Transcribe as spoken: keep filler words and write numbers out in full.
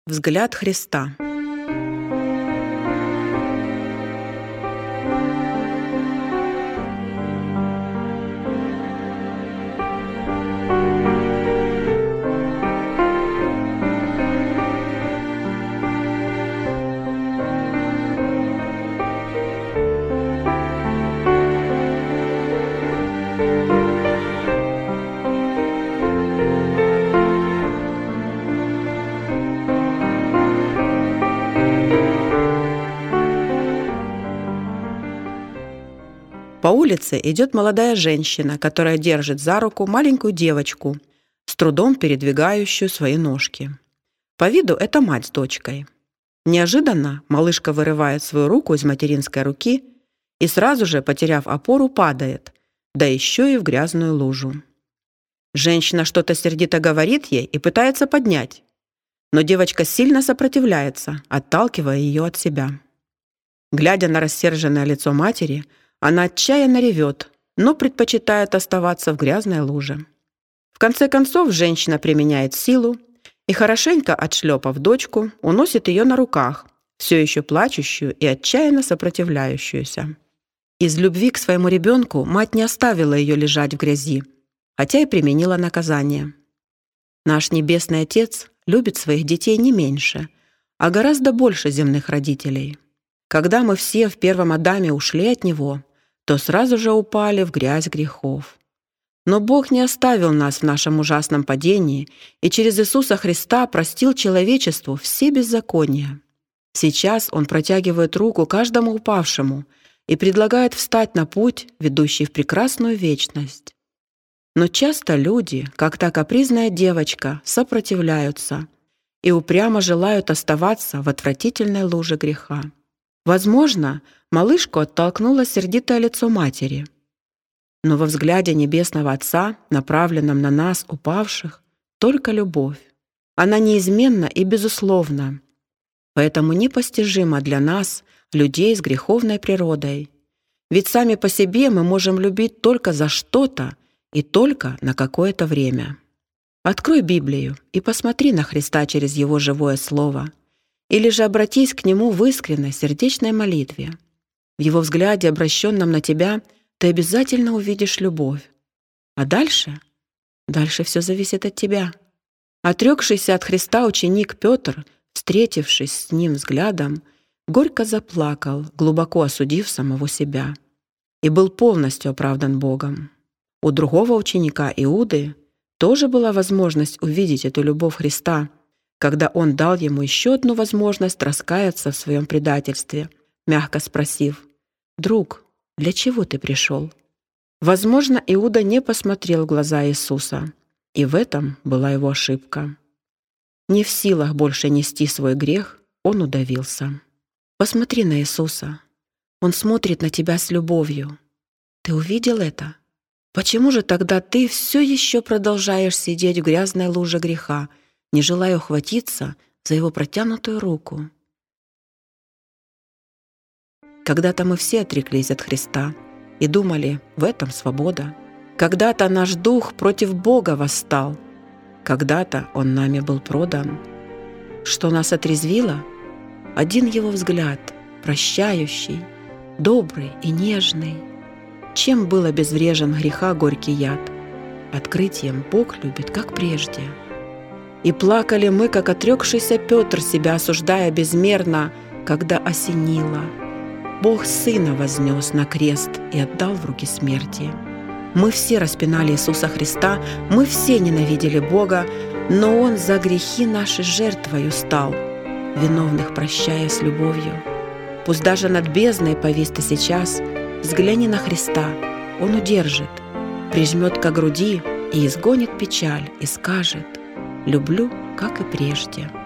Взгляд Христа. По улице идет молодая женщина, которая держит за руку маленькую девочку, с трудом передвигающую свои ножки. По виду это мать с дочкой. Неожиданно малышка вырывает свою руку из материнской руки и сразу же, потеряв опору, падает, да еще и в грязную лужу. Женщина что-то сердито говорит ей и пытается поднять, но девочка сильно сопротивляется, отталкивая ее от себя. Глядя на рассерженное лицо матери, она отчаянно ревет, но предпочитает оставаться в грязной луже. В конце концов, женщина применяет силу и, хорошенько отшлепав дочку, уносит ее на руках, все еще плачущую и отчаянно сопротивляющуюся. Из любви к своему ребенку мать не оставила ее лежать в грязи, хотя и применила наказание. Наш Небесный Отец любит своих детей не меньше, а гораздо больше земных родителей. Когда мы все в первом Адаме ушли от Него, то сразу же упали в грязь грехов. Но Бог не оставил нас в нашем ужасном падении и через Иисуса Христа простил человечеству все беззакония. Сейчас Он протягивает руку каждому упавшему и предлагает встать на путь, ведущий в прекрасную вечность. Но часто люди, как та капризная девочка, сопротивляются и упрямо желают оставаться в отвратительной луже греха. Возможно, малышку оттолкнуло сердитое лицо матери. Но во взгляде Небесного Отца, направленном на нас, упавших, только любовь. Она неизменна и безусловна, поэтому непостижима для нас, людей с греховной природой. Ведь сами по себе мы можем любить только за что-то и только на какое-то время. Открой Библию и посмотри на Христа через Его живое Слово. Или же обратись к Нему в искренней сердечной молитве. В Его взгляде, обращенном на тебя, ты обязательно увидишь любовь. А дальше? Дальше все зависит от тебя. Отрекшийся от Христа ученик Петр, встретившись с Ним взглядом, горько заплакал, глубоко осудив самого себя, и был полностью оправдан Богом. У другого ученика Иуды тоже была возможность увидеть эту любовь Христа, когда Он дал ему еще одну возможность раскаяться в своем предательстве, мягко спросив: «Друг, для чего ты пришел?» Возможно, Иуда не посмотрел в глаза Иисуса, и в этом была его ошибка. Не в силах больше нести свой грех, он удавился. Посмотри на Иисуса. Он смотрит на тебя с любовью. Ты увидел это? Почему же тогда ты все еще продолжаешь сидеть в грязной луже греха, не желая ухватиться за Его протянутую руку? Когда-то мы все отреклись от Христа и думали, в этом свобода. Когда-то наш дух против Бога восстал. Когда-то Он нами был продан. Что нас отрезвило? Один Его взгляд, прощающий, добрый и нежный. Чем был обезврежен греха горький яд? Открытием Бог любит, как прежде. И плакали мы, как отрекшийся Петр, себя осуждая безмерно, когда осенило. Бог Сына вознес на крест и отдал в руки смерти. Мы все распинали Иисуса Христа, мы все ненавидели Бога, но Он за грехи наши жертвою стал, виновных прощая с любовью. Пусть даже над бездной повис ты сейчас, взгляни на Христа, Он удержит, прижмет ко груди и изгонит печаль, и скажет: «Люблю, как и прежде».